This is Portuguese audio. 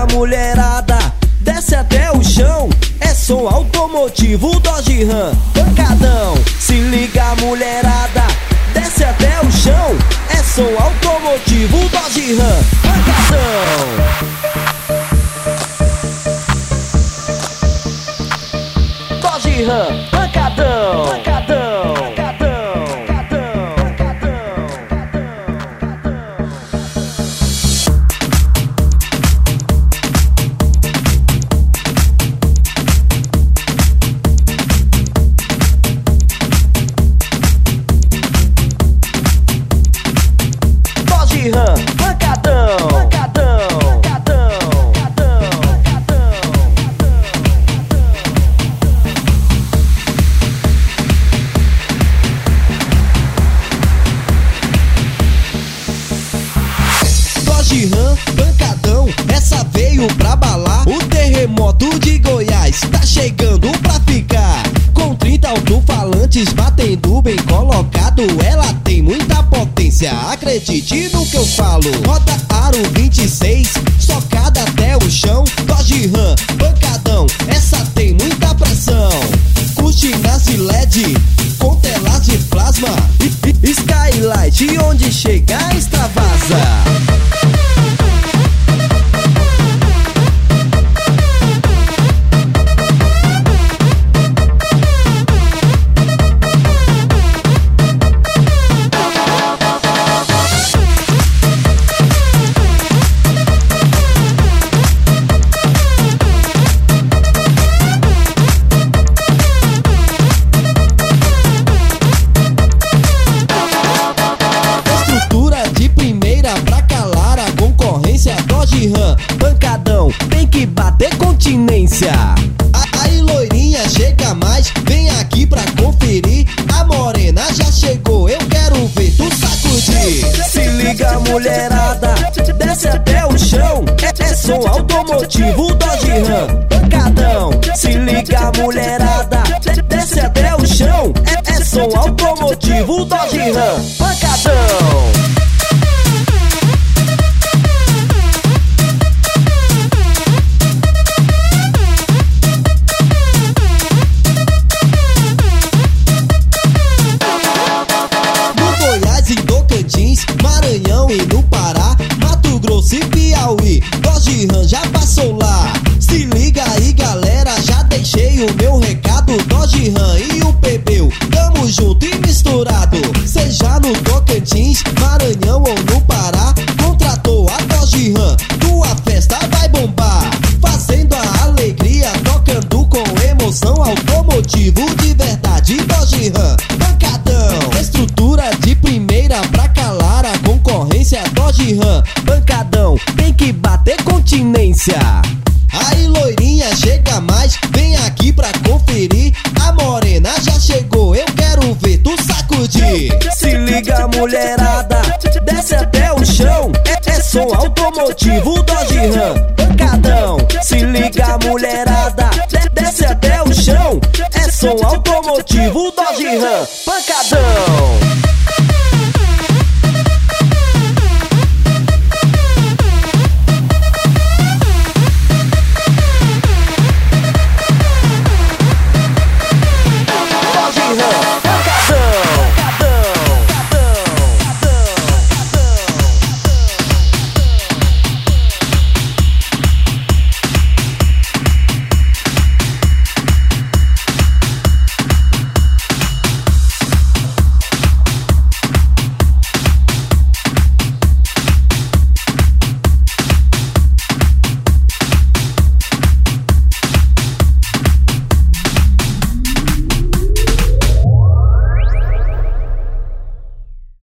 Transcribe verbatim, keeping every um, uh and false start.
liga mulherada, desce até o chão. É som automotivo Dodge Ram, pancadão. Se liga mulherada, desce até o chão. É som automotivo Dodge Ram, pancadão. Dodge Ram, pancadão, pancadão, pancadão, pancadão, pancadão, pancadão. Dodge Ram, pancadão, pancadão, pancadão, pancadão, Dodge Ram, pancadão, essa veio pra balar. O terremoto de Goiás tá chegando pra ficar. Com trinta alto-falantes batendo bem colocado, ela tem muita potência, acredite no que eu falo. Roda aro vinte e seis, socada até o chão. Dodge Ram, pancadão, essa tem muita pressão. Cortinas de L E D, com telas de plasma, skylight, onde chega extravasa. Dodge Ram, pancadão, tem que bater continência. Aí loirinha, chega mais, vem aqui pra conferir. A morena já chegou, eu quero ver tu sacudir. Se liga mulherada, desce até o chão. É, é som automotivo Dodge Ram, pancadão. Se liga mulherada, desce até o chão. É, é som automotivo Dodge Ram, pancadão. Maranhão e no Pará, Mato Grosso e Piauí, Dodge Ram já passou lá. Se liga aí galera, já deixei o meu recado. Dodge Ram e o Pebeu, tamo junto e misturado. Seja no Tocantins, Maranhão ou no Pará, contratou a Dodge Ram, tua festa vai bombar. Fazendo a alegria, tocando com emoção, automotivo de verdade. Dodge Ram, pancadão, estrutura de primeira pra calar a concorrência. Dodge Ram, pancadão, tem que bater continência. Aí loirinha, chega mais, vem aqui pra conferir. A morena já chegou, eu quero ver tu sacudir. Se liga mulherada, desce até o chão. É, é som automotivo Dodge Ram, pancadão. Se liga mulherada, desce até o chão. É som automotivo Dodge Ram, pancadão.